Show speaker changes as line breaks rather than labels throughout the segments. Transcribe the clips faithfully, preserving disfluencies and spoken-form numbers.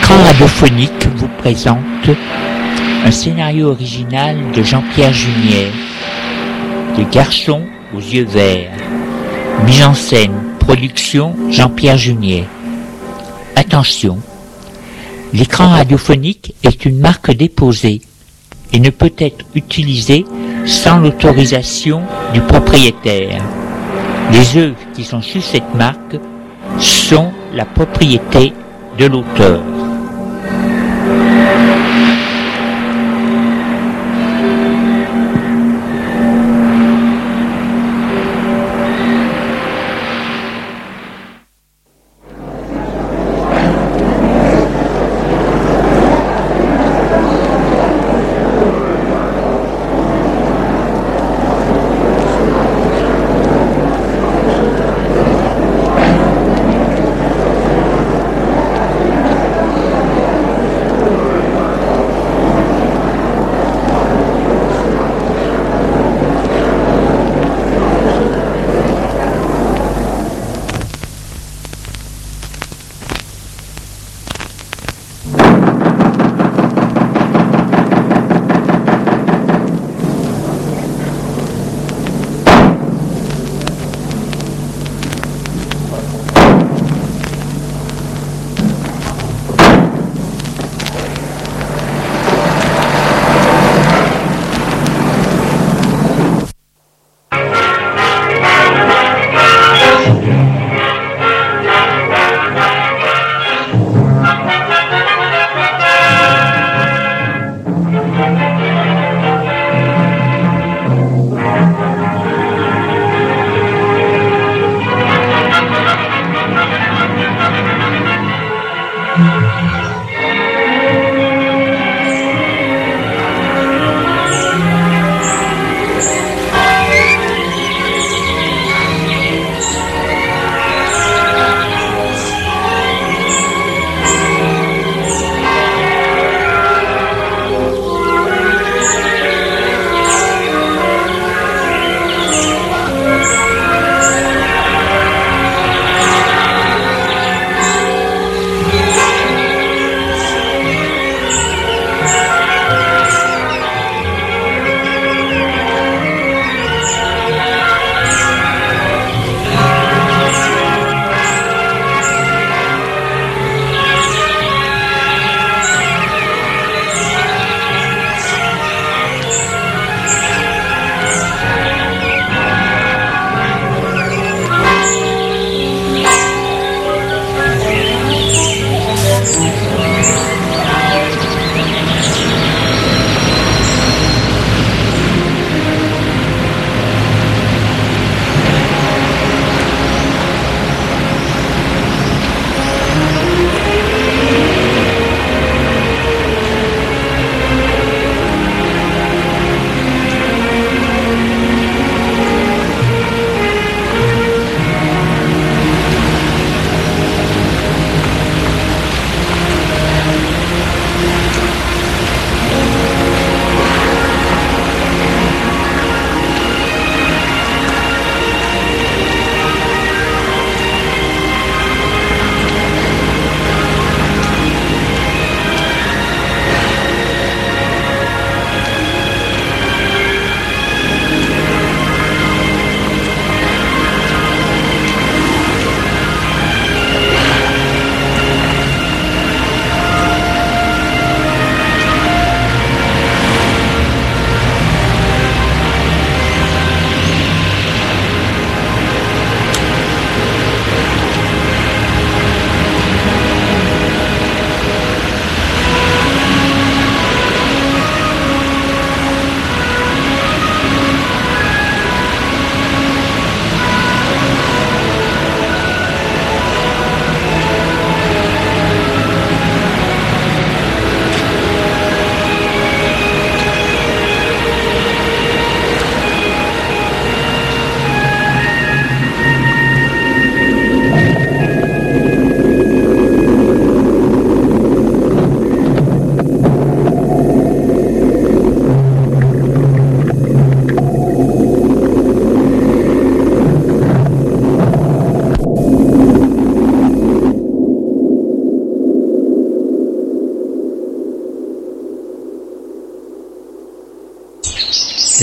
L'écran radiophonique vous présente un scénario original de Jean-Pierre Junier, Des garçons aux yeux verts. Mise en scène, production Jean-Pierre Junier. Attention, l'écran radiophonique est une marque déposée et ne peut être utilisé sans l'autorisation du propriétaire. Les œuvres qui sont sous cette marque sont la propriété de l'auteur.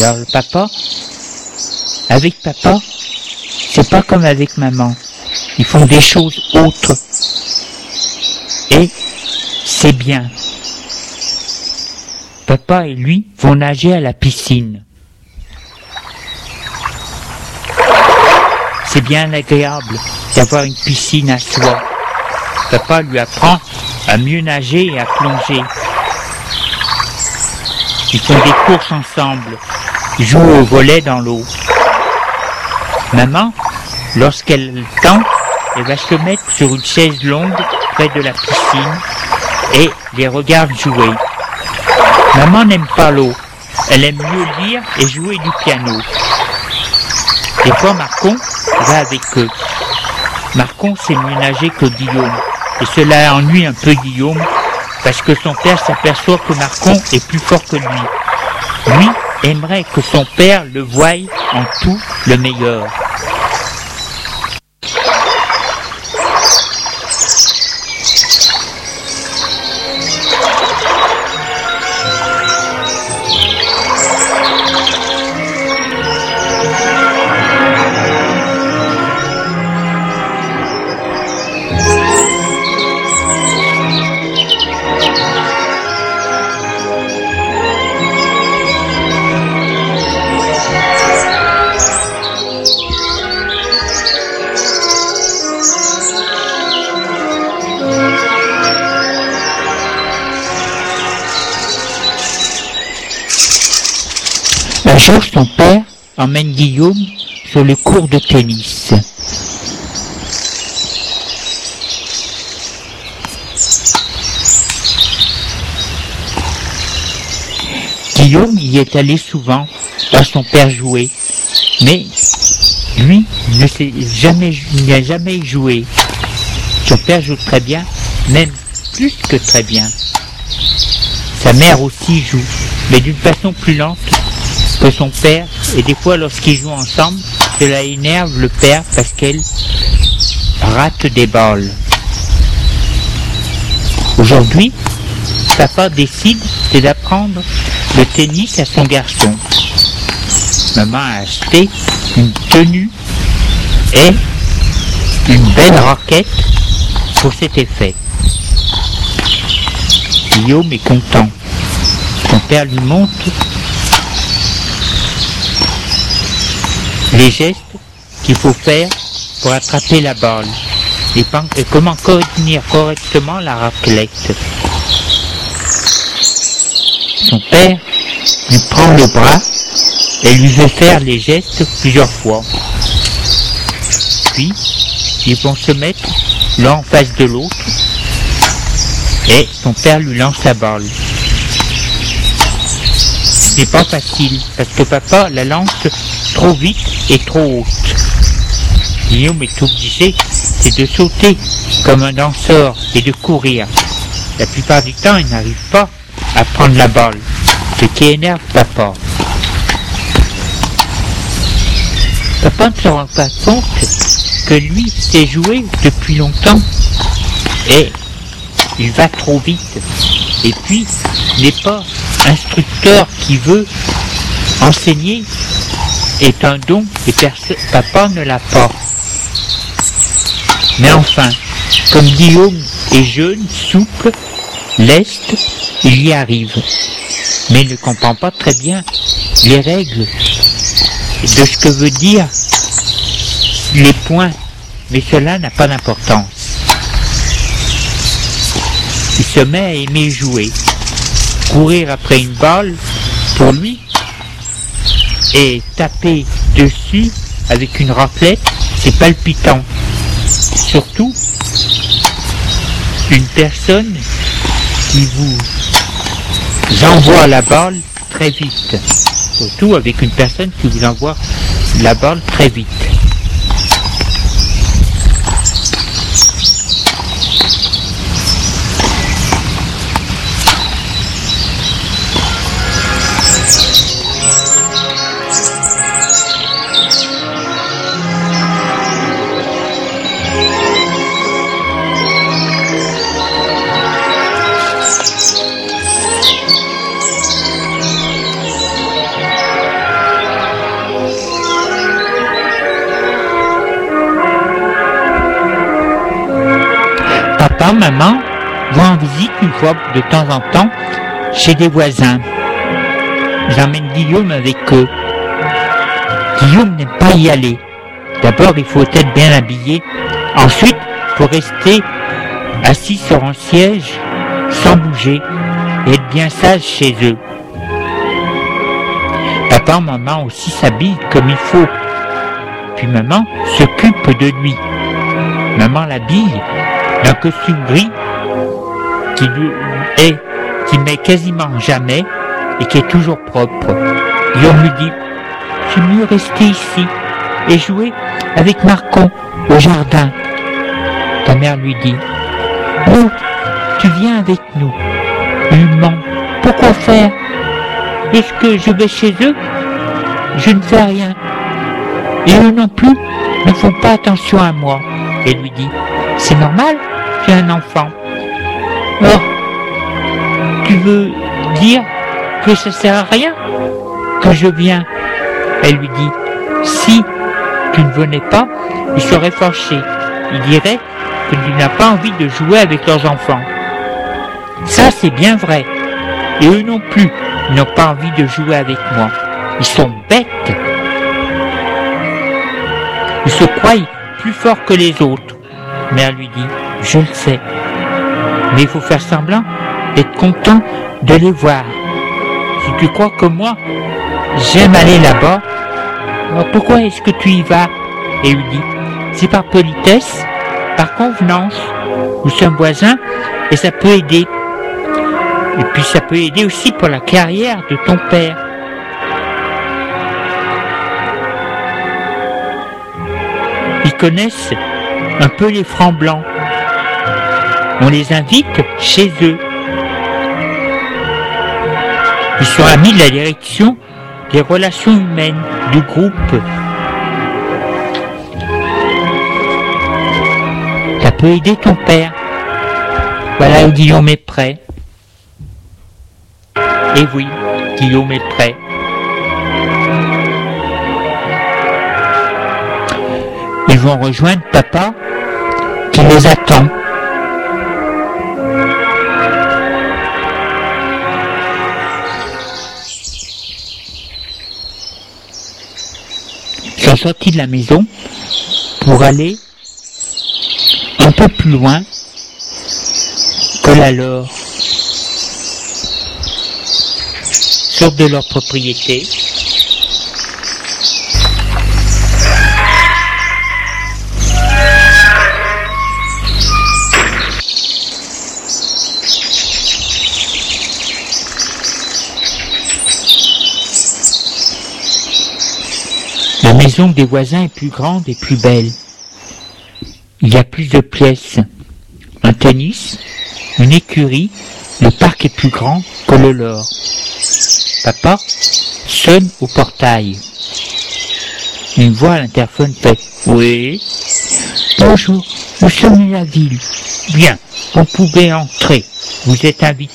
Alors le papa, avec papa, c'est pas comme avec maman. Ils font des choses autres. Et c'est bien. Papa et lui vont nager à la piscine. C'est bien agréable d'avoir une piscine à soi. Papa lui apprend à mieux nager et à plonger. Ils font des courses ensemble. Ils jouent au volley dans l'eau. Maman, lorsqu'elle a le temps, elle va se mettre sur une chaise longue près de la piscine et les regarde jouer. Maman n'aime pas l'eau. Elle aime mieux lire et jouer du piano. Des fois, Marcon va avec eux. Marcon sait mieux nager que Guillaume. Et cela ennuie un peu Guillaume parce que son père s'aperçoit que Marcon est plus fort que lui. Lui aimerait que son père le voie en tout le meilleur. Un jour, son père emmène Guillaume sur le court de tennis. Guillaume y est allé souvent, voir son père jouer, mais lui ne sait jamais, il n'a jamais joué. Son père joue très bien, même plus que très bien. Sa mère aussi joue, mais d'une façon plus lente que son père, et des fois lorsqu'ils jouent ensemble, cela énerve le père parce qu'elle rate des balles. Aujourd'hui, papa décide d'apprendre le tennis à son garçon. Maman a acheté une tenue et une belle raquette pour cet effet. Guillaume est content. Son père lui montre les gestes qu'il faut faire pour attraper la balle et, et comment tenir correctement la raclette. Son père lui prend le bras et lui fait faire les gestes plusieurs fois. Puis, ils vont se mettre l'un en face de l'autre et son père lui lance la balle. C'est pas facile parce que papa la lance trop vite et trop haute. Guillaume est obligé c'est de sauter comme un danseur et de courir. La plupart du temps, il n'arrive pas à prendre la balle, ce qui énerve papa. Papa ne se rend pas compte que lui sait jouer depuis longtemps et il va trop vite. Et puis, n'est pas instructeur qui veut enseigner est un don et papa ne l'a pas. Mais enfin, comme Guillaume est jeune, souple, leste, il y arrive. Mais il ne comprend pas très bien les règles de ce que veut dire les points. Mais cela n'a pas d'importance. Il se met à aimer jouer. Courir après une balle, pour lui, et taper dessus avec une raclette, c'est palpitant. Surtout, une personne qui vous envoie la balle très vite. Surtout avec une personne qui vous envoie la balle très vite. Alors maman va en visite une fois de temps en temps chez des voisins. J'emmène Guillaume avec eux. Guillaume n'aime pas y aller. D'abord, il faut être bien habillé. Ensuite, il faut rester assis sur un siège sans bouger et être bien sage chez eux. Papa, maman aussi s'habillent comme il faut. Puis maman s'occupe de lui. Maman l'habille d'un costume gris qui lui est, qui met quasiment jamais et qui est toujours propre. Guillaume lui dit, c'est mieux rester ici et jouer avec Marcon au jardin. Ta mère lui dit, oh, tu viens avec nous. Il ment. Pourquoi faire? Est-ce que je vais chez eux? Je ne fais rien. Et eux non plus ne font pas attention à moi. Et lui dit, c'est normal, j'ai un enfant. Oh, tu veux dire que ça sert à rien que je viens? Elle lui dit, si tu ne venais pas, ils seraient fâchés. Ils diraient que tu n'as pas envie de jouer avec leurs enfants. Ça, c'est bien vrai. Et eux non plus n'ont pas envie de jouer avec moi. Ils sont bêtes. Ils se croient plus forts que les autres. Mère lui dit, je le sais. Mais il faut faire semblant d'être content de les voir. Si tu crois que moi, j'aime aller là-bas, alors pourquoi est-ce que tu y vas? Et il lui dit, c'est par politesse, par convenance. Nous sommes voisins et ça peut aider. Et puis ça peut aider aussi pour la carrière de ton père. Ils connaissent un peu les francs blancs. On les invite chez eux. Ils sont amis de la direction des relations humaines du groupe. Ça peut aider ton père. Voilà, Guillaume est prêt. Et oui, Guillaume est prêt. Ils vont rejoindre papa qui les attend. Ils sont sortis de la maison pour aller un peu plus loin que la leur. Sortent de leur propriété. La maison des voisins est plus grande et plus belle. Il y a plus de pièces. Un tennis, une écurie, le parc est plus grand que le leur. Papa sonne au portail. Une voix à l'interphone fait « Oui. Bonjour, nous sommes à la ville. Bien, vous pouvez entrer. Vous êtes invité. »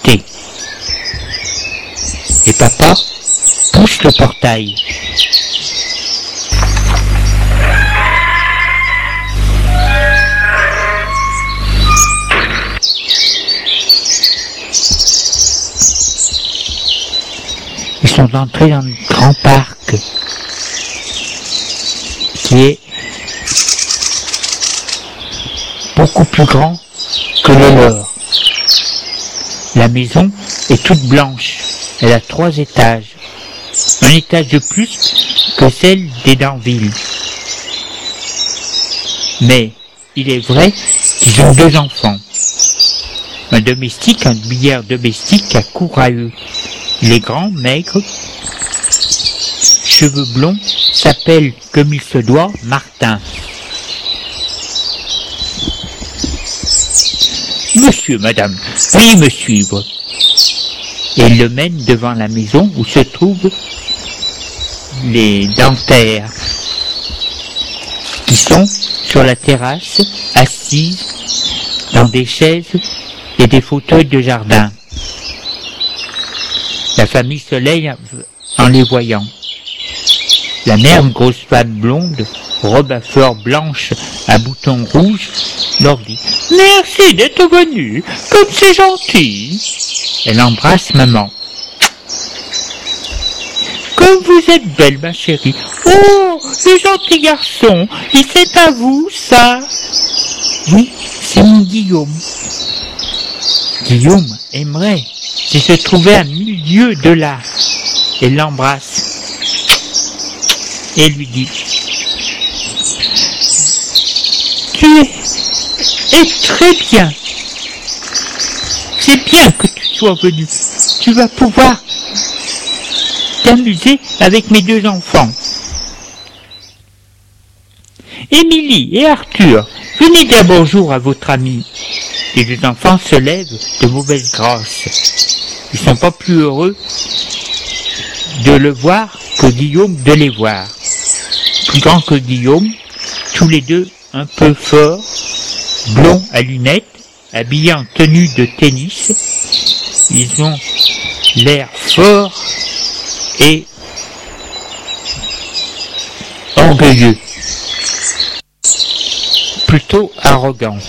Et papa pousse le portail. Ils sont entrés dans le grand parc qui est beaucoup plus grand que le leur. La maison est toute blanche. Elle a trois étages. Un étage de plus que celle des Danville. Mais il est vrai qu'ils ont deux enfants. Un domestique, un billard domestique qui accourt à eux. Il est grand, maigre, cheveux blonds, s'appelle, comme il se doit, Martin. Monsieur, madame, veuillez me suivre. Et il le mène devant la maison où se trouvent les dentaires, qui sont sur la terrasse, assises dans des chaises et des fauteuils de jardin. La famille Soleil en les voyant. La mère, une grosse femme blonde, robe à fleurs blanches à boutons rouges, leur dit « Merci d'être venu, comme c'est gentil !» Elle embrasse maman. « Comme vous êtes belle, ma chérie !»« Oh, le gentil garçon, et c'est à vous, ça !»« Oui, c'est mon Guillaume. » Guillaume aimerait s'il se trouvait à milieu de là. Elle l'embrasse et lui dit « Tu es, es très bien. C'est bien que tu sois venu. Tu vas pouvoir t'amuser avec mes deux enfants. Émilie et Arthur, venez dire bonjour à votre ami. » Les deux enfants se lèvent de mauvaise grâce. Ils ne sont pas plus heureux de le voir que Guillaume de les voir. Plus grand que Guillaume, tous les deux un peu forts, blonds à lunettes, habillés en tenue de tennis. Ils ont l'air forts et orgueilleux, plutôt arrogants.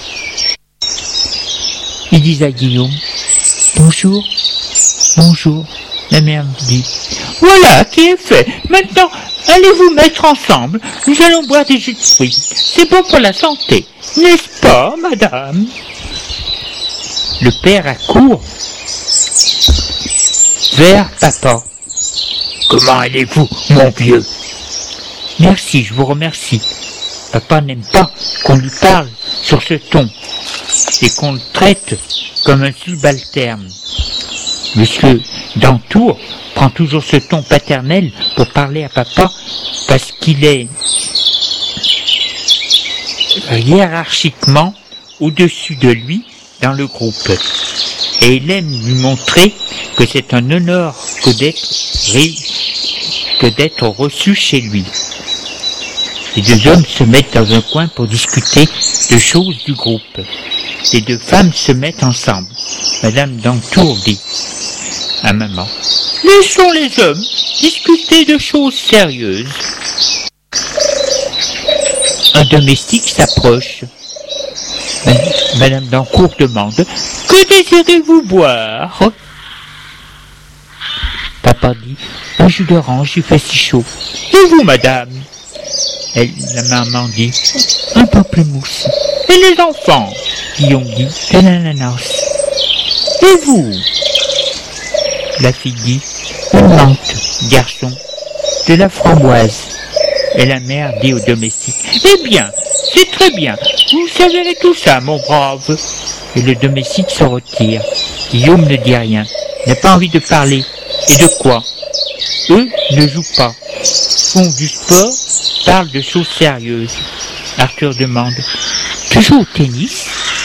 Ils disent à Guillaume « Bonjour, bonjour ». La mère dit « Voilà qui est fait. Maintenant, allez vous mettre ensemble. Nous allons boire des jus de fruits. C'est bon pour la santé. N'est-ce pas, madame ?» Le père accourt vers papa. « Comment allez-vous, mon vieux ?»« Merci, je vous remercie. Papa n'aime pas qu'on lui parle sur ce ton et qu'on le traite comme un subalterne. Monsieur Dantour prend toujours ce ton paternel pour parler à papa parce qu'il est hiérarchiquement au-dessus de lui dans le groupe. Et il aime lui montrer que c'est un honneur que d'être, que d'être reçu chez lui. Les deux hommes se mettent dans un coin pour discuter de choses du groupe. Les deux femmes se mettent ensemble. Madame Dantour dit à maman « Laissons les hommes discuter de choses sérieuses. » Un domestique s'approche. Madame Dantour demande « Que désirez-vous boire ?» Papa dit « Un jus d'orange, il fait si chaud. » « Et vous, madame ?» Elle, la maman dit « Un pamplemousse. » « Et les enfants ?» Guillaume dit « De l'ananas. » « Et vous ?» La fille dit « Une menthe, garçon. De la framboise. » Et la mère dit au domestique « Eh bien, c'est très bien. Vous savez tout ça, mon brave. » Et le domestique se retire. Guillaume ne dit rien. Il n'a pas envie de parler. Et de quoi? Eux ne jouent pas. Font du sport, parlent de choses sérieuses. Arthur demande « Tu joues au tennis ?»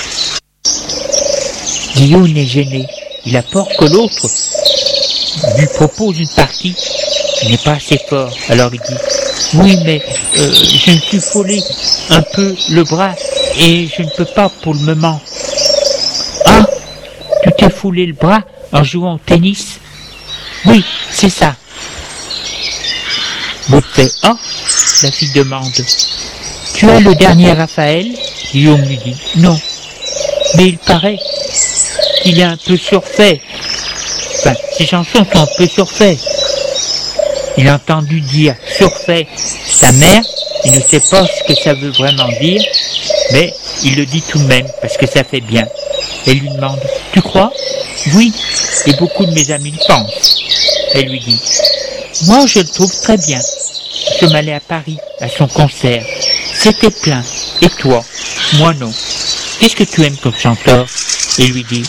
Guillaume est gêné. Il a peur que l'autre lui propose une partie. Il n'est pas assez fort. Alors il dit « Oui, mais euh, je me suis foulé un peu le bras et je ne peux pas pour le moment. »« Ah, tu t'es foulé le bras en jouant au tennis ?»« Oui, c'est ça. » L'autre fait « Ah ?» La fille demande « Tu as le dernier Raphaël ?» Guillaume lui dit « Non. Mais il paraît qu'il est un peu surfait. Enfin, ses chansons sont un peu surfaites. » Il a entendu dire « surfait » sa mère. Il ne sait pas ce que ça veut vraiment dire, mais il le dit tout de même parce que ça fait bien. Elle lui demande « Tu crois ?»« Oui, et beaucoup de mes amis le pensent. » Elle lui dit « Moi, je le trouve très bien. Je suis allé à Paris, à son concert. C'était plein. Et toi? Moi, non. Qu'est-ce que tu aimes comme chanteur ?» Il lui dit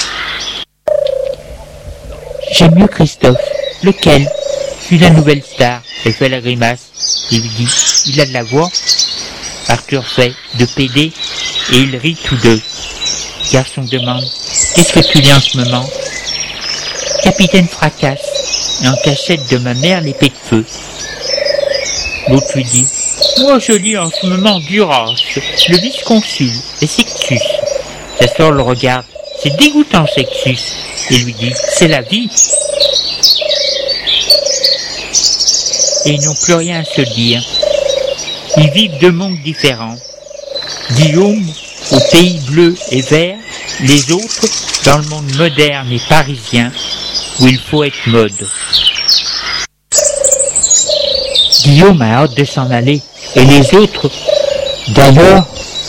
« J'aime mieux Christophe. Lequel? Je suis la nouvelle star. » Elle fait la grimace. Il lui dit « Il a de la voix ?» Arthur fait de pédé et ils rient tous deux. Le garçon demande « Qu'est-ce que tu lis en ce moment ?»« Capitaine Fracasse et en cachette de ma mère l'épée de feu. » L'autre lui dit « Moi je lis en ce moment Duras, le vice-consul, et Sextus. » Sa sœur le regarde. « C'est dégoûtant, Sextus. » Et lui dit « C'est la vie. » Et ils n'ont plus rien à se dire. ils vivent deux mondes différents. Guillaume, au pays bleu et vert, les autres dans le monde moderne et parisien, où il faut être mode. Guillaume a hâte de s'en aller, et les autres, d'ailleurs,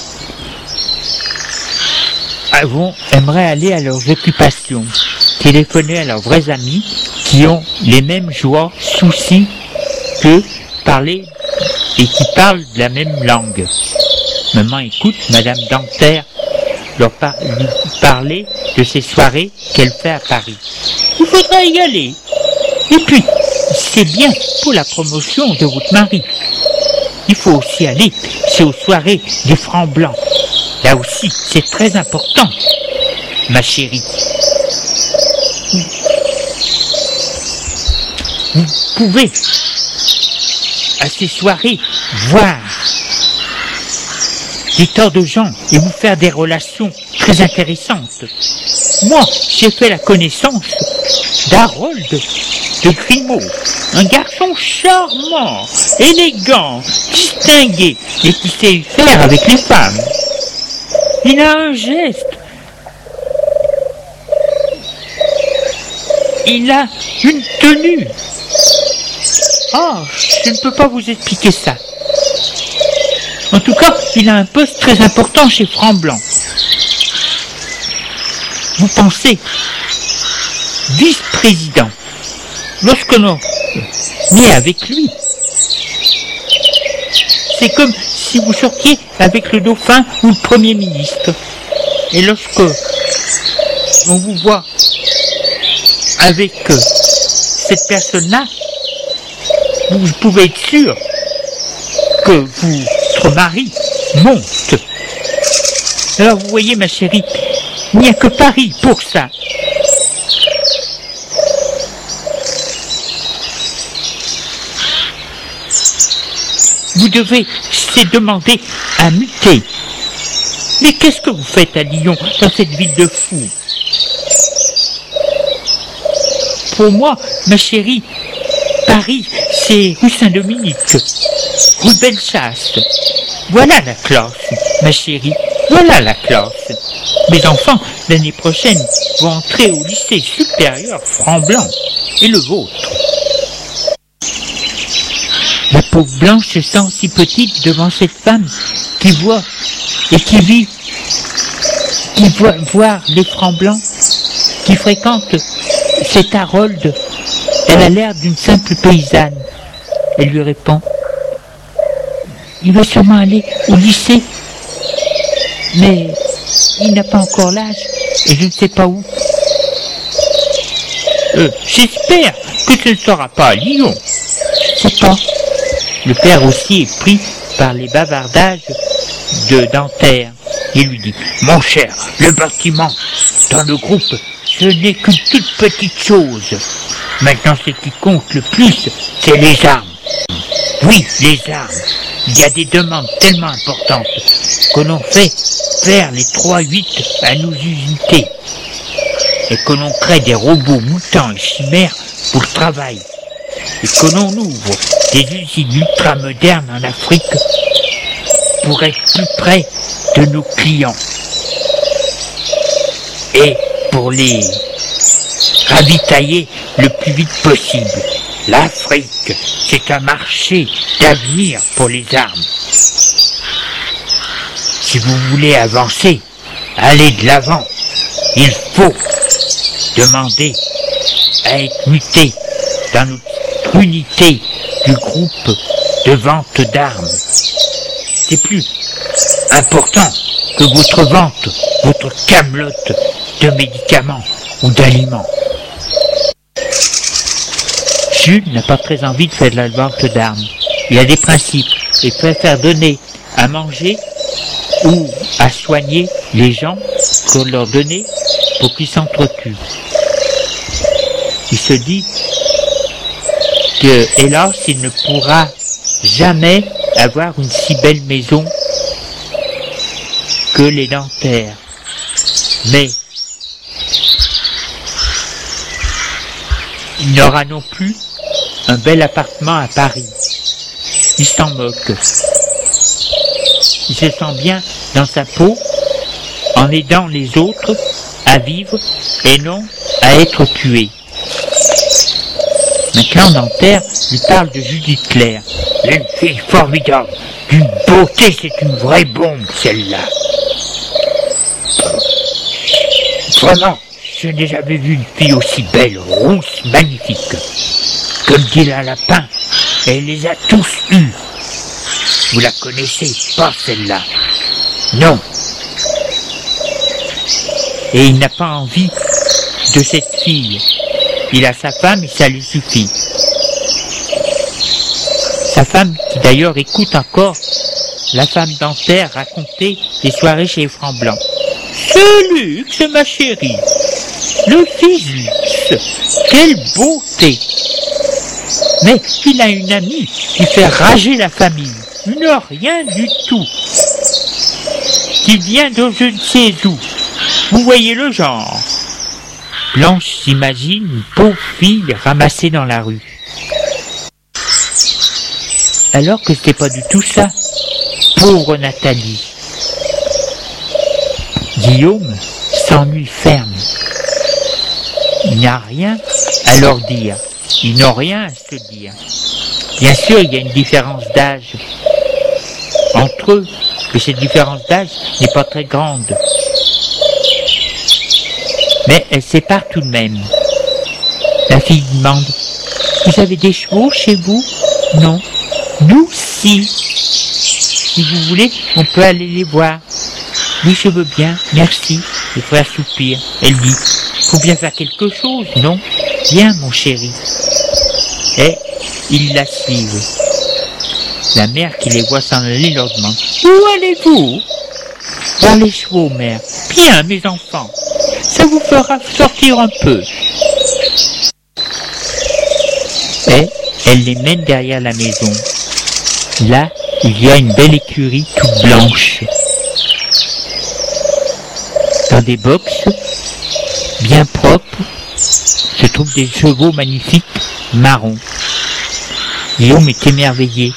vont, aimeraient aller à leurs occupations, téléphoner à leurs vrais amis qui ont les mêmes joies, soucis qu'eux, parler et qui parlent de la même langue. Maman écoute Madame Dentaire leur par- lui parler de ces soirées qu'elle fait à Paris. Il faudra y aller. Et puis, c'est bien pour la promotion de votre mari. Il faut aussi aller, c'est aux soirées des francs blancs. Là aussi, c'est très important, ma chérie. Vous pouvez, à ces soirées, voir des tas de gens et vous faire des relations très intéressantes. Moi, j'ai fait la connaissance d'Harold de Grimaud, un garçon charmant, élégant, distingué et qui sait faire avec les femmes. Il a un geste. Il a une tenue. Ah, je ne peux pas vous expliquer ça. En tout cas, il a un poste très important chez Franc Blanc. Vous pensez, vice-président, lorsque l'on est avec lui, c'est comme si vous sortiez avec le dauphin ou le Premier ministre. Et lorsque on vous voit avec cette personne-là, vous pouvez être sûr que votre mari monte. Alors vous voyez, ma chérie, il n'y a que Paris pour ça. Vous devez se demander à muter. Mais qu'est-ce que vous faites à Lyon, dans cette ville de fous? Pour moi, ma chérie, Paris, c'est rue Saint-Dominique, rue Bellechasse. Voilà la classe, ma chérie, voilà la classe. Mes enfants, l'année prochaine, vont entrer au lycée supérieur Franc-Blanc, et le vôtre. La pauvre Blanche se sent si petite devant cette femme qui voit et qui vit, qui voit voir les Francs Blancs, qui fréquente cet Harold. Elle a l'air d'une simple paysanne. Elle lui répond: il va sûrement aller au lycée, mais il n'a pas encore l'âge et je ne sais pas où. Euh, j'espère que ce ne sera pas à Lyon. Je ne sais pas. Le père aussi est pris par les bavardages de Dentaire. Il lui dit: mon cher, le bâtiment, dans le groupe, ce n'est qu'une toute petite chose. Maintenant, ce qui compte le plus, c'est les armes. Oui, les armes. Il y a des demandes tellement importantes que l'on fait faire les trois huit à nos unités et que l'on crée des robots mutants et chimères pour le travail et que l'on ouvre des usines ultramodernes en Afrique pour être plus près de nos clients et pour les ravitailler le plus vite possible. L'Afrique, c'est un marché d'avenir pour les armes. Si vous voulez avancer, aller de l'avant, il faut demander à être muté dans notre unité du groupe de vente d'armes. C'est plus important que votre vente, votre camelote de médicaments ou d'aliments. Jules n'a pas très envie de faire de la vente d'armes. Il a des principes et préfère donner à manger ou à soigner les gens qu'on leur donnait pour qu'ils s'entretuent. Il se dit que, hélas, il ne pourra jamais avoir une si belle maison que les Dentaires. Mais il n'aura non plus un bel appartement à Paris. Il s'en moque. se sent bien dans sa peau en aidant les autres à vivre et non à être tués. Maintenant, Dentaire lui parle de Judith Claire. Une fille formidable, d'une beauté, c'est une vraie bombe, celle-là. Vraiment, je n'ai jamais vu une fille aussi belle, rousse, magnifique. Comme dit la lapin, elle les a tous eus. Vous la connaissez pas, celle-là? Non. Et il n'a pas envie de cette fille. Il a sa femme et ça lui suffit. Sa femme qui d'ailleurs écoute encore la femme Dentaire raconter des soirées chez les Francs Blancs. Ce luxe, ma chérie, le physique, quelle beauté. Mais il a une amie qui fait rager la famille, une rien du tout, qui vient de je ne sais où. Vous voyez le genre. Blanche s'imagine une pauvre fille ramassée dans la rue. Alors que c'était pas du tout ça. Pauvre Nathalie. Guillaume s'ennuie ferme. Il n'a rien à leur dire. Ils n'ont rien à se dire. Bien sûr, il y a une différence d'âge entre eux, mais cette différence d'âge n'est pas très grande. Mais elle sépare tout de même. La fille demande « Vous avez des chevaux chez vous ?»« Non. »« Nous, si. Si vous voulez, on peut aller les voir. »« Oui, je veux bien, merci. » Le frère soupire. Elle dit « Faut bien faire quelque chose, non ? Viens, mon chéri. » Et ils la suivent. La mère qui les voit s'en aller leur demande « Où allez-vous ?»« Vers les chevaux, mère. »« Bien, mes enfants. Ça vous fera sortir un peu. » Et elle les mène derrière la maison. Là, il y a une belle écurie toute blanche. Dans des boxes bien propres se trouvent des chevaux magnifiques marrons. Guillaume est émerveillé.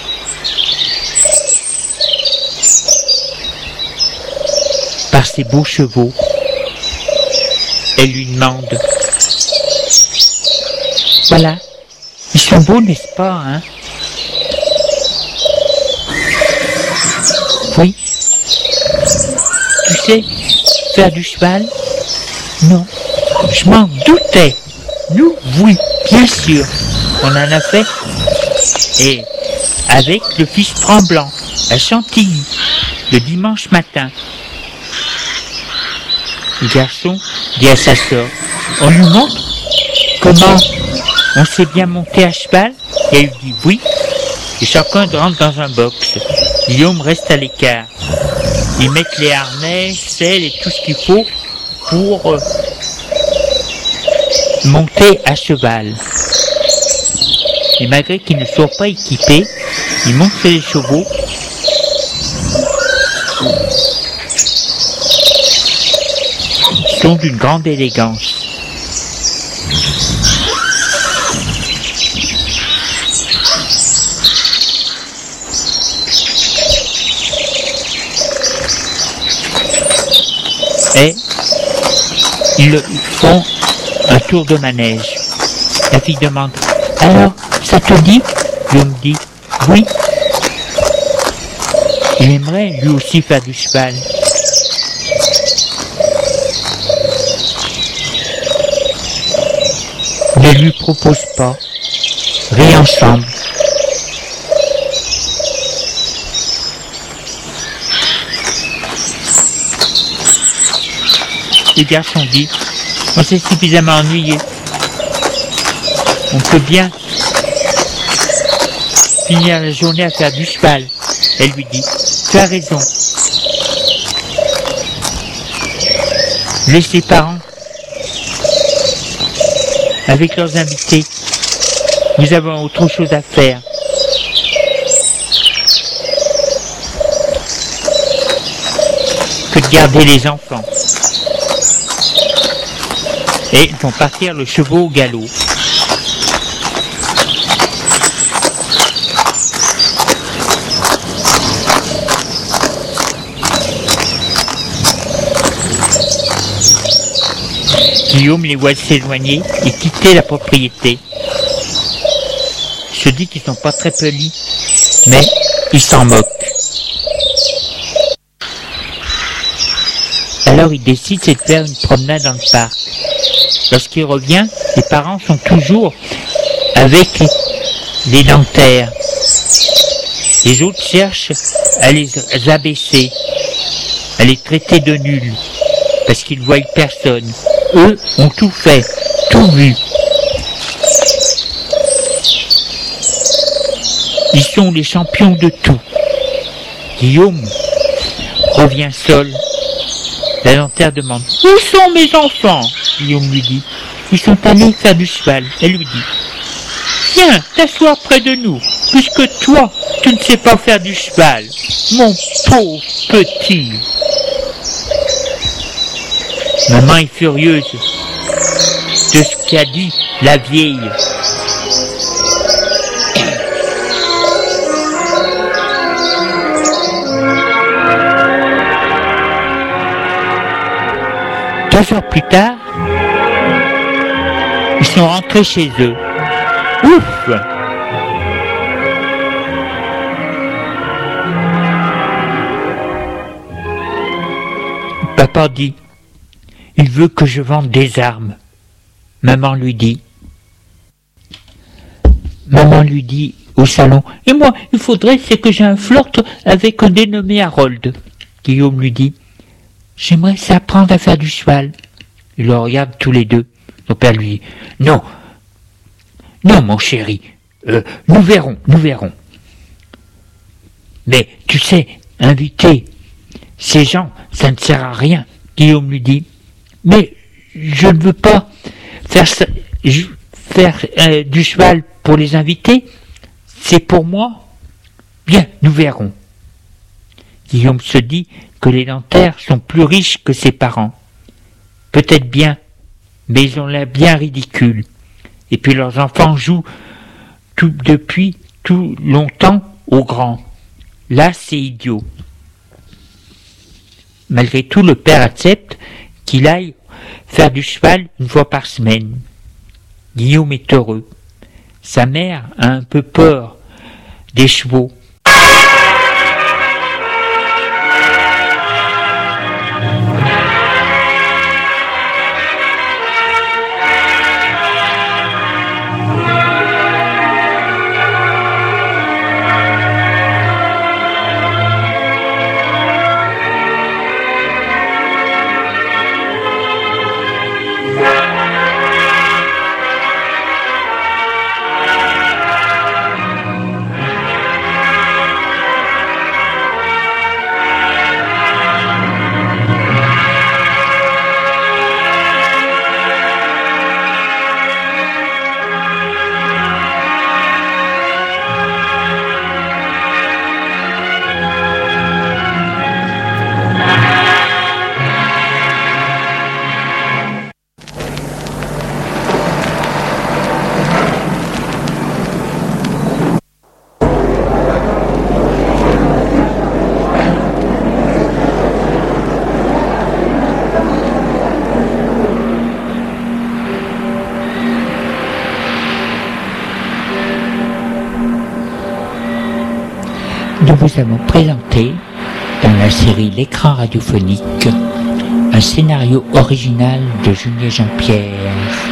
Par ces beaux chevaux. Elle lui demande « Voilà, ils sont beaux, n'est-ce pas, hein ?»« Oui. Tu sais faire du cheval ? Non. Je m'en doutais. Nous, oui, bien sûr. On en a fait. Et avec le fils Tremblant, à Chantilly, le dimanche matin. » Le garçon dit à sa sœur, on lui montre comment on sait bien monter à cheval? Et elle dit oui. Et chacun rentre dans un box. Guillaume reste à l'écart. Ils mettent les harnais, selles et tout ce qu'il faut pour euh, monter à cheval. Et malgré qu'ils ne soient pas équipés, ils montent sur les chevaux. Sont d'une grande élégance. Et ils font un tour de manège. La fille demande « Alors, ça te dit ?» Je me dis « Oui. » Il aimerait lui aussi faire du cheval. Ne lui propose pas. Rient ensemble. Le garçon dit, on s'est suffisamment ennuyé. On peut bien finir la journée à faire du cheval. Elle lui dit, tu as raison. Laisse les parents avec leurs invités. Nous avons autre chose à faire. Que de garder les enfants. Et ils vont partir le chevaux au galop. Guillaume les voit s'éloigner et quitter la propriété. Il se dit qu'ils sont pas très polis, mais il s'en moque. Alors il décide de faire une promenade dans le parc. Lorsqu'il revient, les parents sont toujours avec les lanternes. Les autres cherchent à les abaisser, à les traiter de nuls, parce qu'ils ne voient personne. Eux ont tout fait, tout vu. Ils sont les champions de tout. Guillaume revient seul. La lanterne demande « Où sont mes enfants ?» Guillaume lui dit « Ils sont allés faire du cheval. » Elle lui dit « Viens t'asseoir près de nous, puisque toi, tu ne sais pas faire du cheval, mon pauvre petit. » Maman est furieuse de ce qu'a dit la vieille. Deux heures plus tard, ils sont rentrés chez eux. Ouf! Papa dit, il veut que je vende des armes. Maman lui dit, Maman lui dit au salon, et moi, il faudrait c'est que j'ai un flirt avec un dénommé Harold. Guillaume lui dit, j'aimerais apprendre à faire du cheval. Ils le regardent tous les deux. Son père lui dit, non, non mon chéri, euh, nous verrons, nous verrons. Mais tu sais, inviter ces gens, ça ne sert à rien. Guillaume lui dit, mais je ne veux pas faire, ça, faire euh, du cheval pour les invités, c'est pour moi. Bien, nous verrons. Guillaume se dit que les lanternes sont plus riches que ses parents. Peut-être bien, mais ils ont l'air bien ridicules. Et puis leurs enfants jouent tout, depuis tout longtemps aux grands. Là, c'est idiot. Malgré tout, le père accepte qu'il aille faire du cheval une fois par semaine. Guillaume est heureux. Sa mère a un peu peur des chevaux. Nous vous avons présenté, dans la série L'écran radiophonique, un scénario original de Julien Jean-Pierre,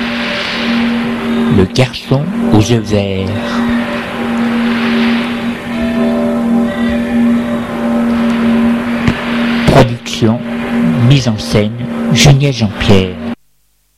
Le garçon aux yeux verts. Production, mise en scène, Julien Jean-Pierre.